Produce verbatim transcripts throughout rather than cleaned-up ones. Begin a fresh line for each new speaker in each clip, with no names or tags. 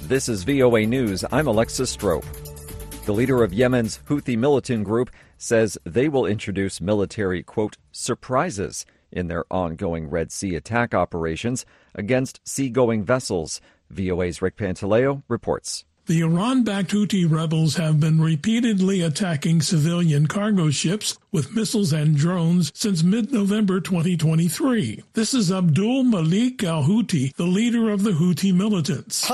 This is V O A News. I'm Alexis Strope. The leader of Yemen's Houthi militant group says they will introduce military, quote, surprises in their ongoing Red Sea attack operations against seagoing vessels. V O A's Rick Pantaleo reports.
The Iran-backed Houthi rebels have been repeatedly attacking civilian cargo ships with missiles and drones since mid-November twenty twenty-three. This is Abdul Malik al-Houthi, the leader of the Houthi militants.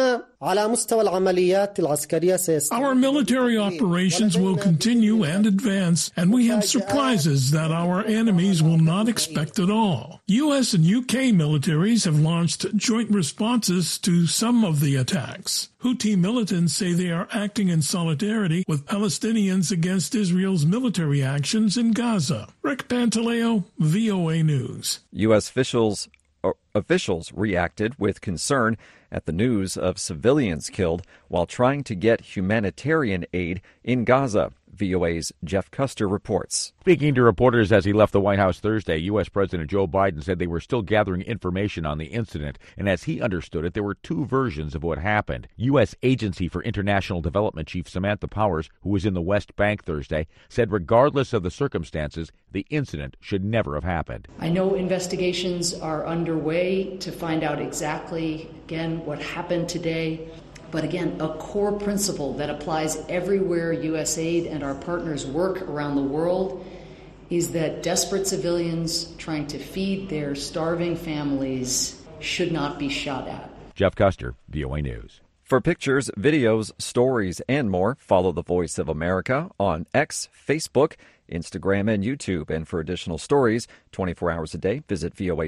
Our military operations will continue and advance, and we have surprises that our enemies will not expect at all. U S and U K militaries have launched joint responses to some of the attacks. Houthi militants say they are acting in solidarity with Palestinians against Israel's military actions in Gaza. Rick Pantaleo, V O A News.
U S officials uh, officials reacted with concern at the news of civilians killed while trying to get humanitarian aid in Gaza. V O A's Jeff Custer reports.
Speaking to reporters as he left the White House Thursday, U S. President Joe Biden said they were still gathering information on the incident, and as he understood it, there were two versions of what happened. U S. Agency for International Development Chief Samantha Powers, who was in the West Bank Thursday, said regardless of the circumstances, the incident should never have happened.
I know investigations are underway to find out exactly, again, what happened today. But again, a core principle that applies everywhere U S aid and our partners work around the world is that desperate civilians trying to feed their starving families should not be shot at.
Jeff Custer, V O A News.
For pictures, videos, stories, and more, follow the Voice of America on X, Facebook, Instagram, and YouTube. And for additional stories, twenty-four hours a day, visit V O A